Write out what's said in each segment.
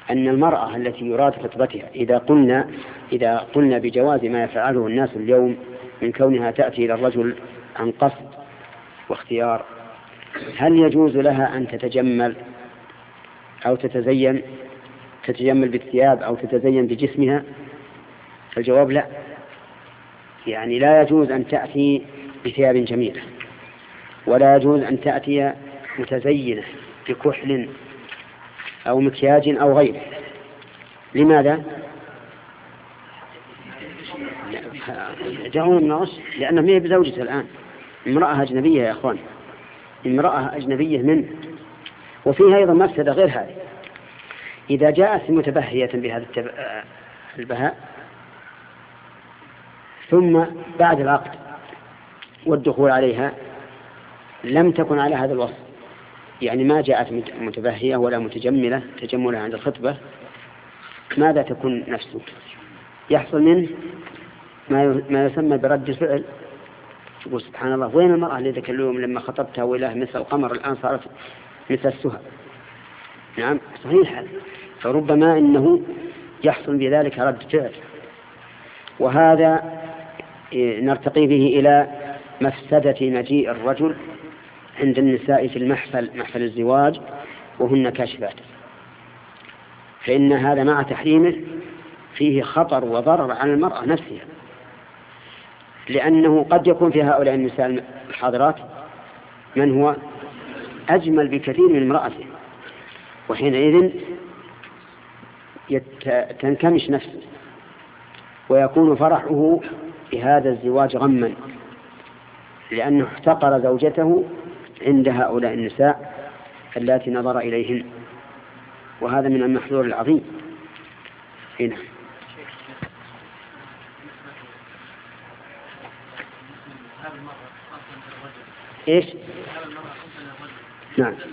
أن المرأة التي يراد خطبتها إذا قلنا بجواز ما يفعله الناس اليوم من كونها تأتي إلى الرجل عن قصد واختيار، هل يجوز لها أن تتجمل أو تتجمل بالثياب أو تتزين بجسمها؟ فالجواب لا، يعني لا يجوز أن تأتي بثياب جميلة، ولا يجوز أن تأتي متزينة بكحل أو مكياج أو غيره. لماذا؟ دعونا الناس، لأنه ما هي بزوجته الآن، امرأة أجنبية يا أخوان، امرأة أجنبية منه. وفيها أيضا مفسدة غير هذه، إذا جاءت متبهية بهذا البهاء ثم بعد العقد والدخول عليها لم تكن على هذا الوصف، يعني ما جاءت متبهية ولا متجملة تجملها عند الخطبة، ماذا تكون نفسه؟ يحصل منه ما يسمى برد الفعل. تقول سبحان الله، وين المرأة اللي ذاك اليوم لما خطبتها وإله مثل القمر الآن صارت مثل السهى؟ نعم صحيح هذا. فربما إنه يحصل بذلك رد فعل، وهذا نرتقي به إلى مفسدة مجيء الرجل عند النساء في محفل الزواج وهن كاشفات، فإن هذا مع تحريمه فيه خطر وضرر على المرأة نفسها، لأنه قد يكون في هؤلاء النساء الحاضرات من هو أجمل بكثير من امرأته، وحينئذ تنكمش نفسه ويكون فرحه بهذا الزواج غما، لأنه احتقر زوجته عند هؤلاء النساء التي نظر إليهن، وهذا من المحذور العظيم. هنا إيش؟ نعم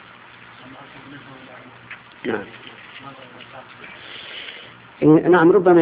نعم نعم ربما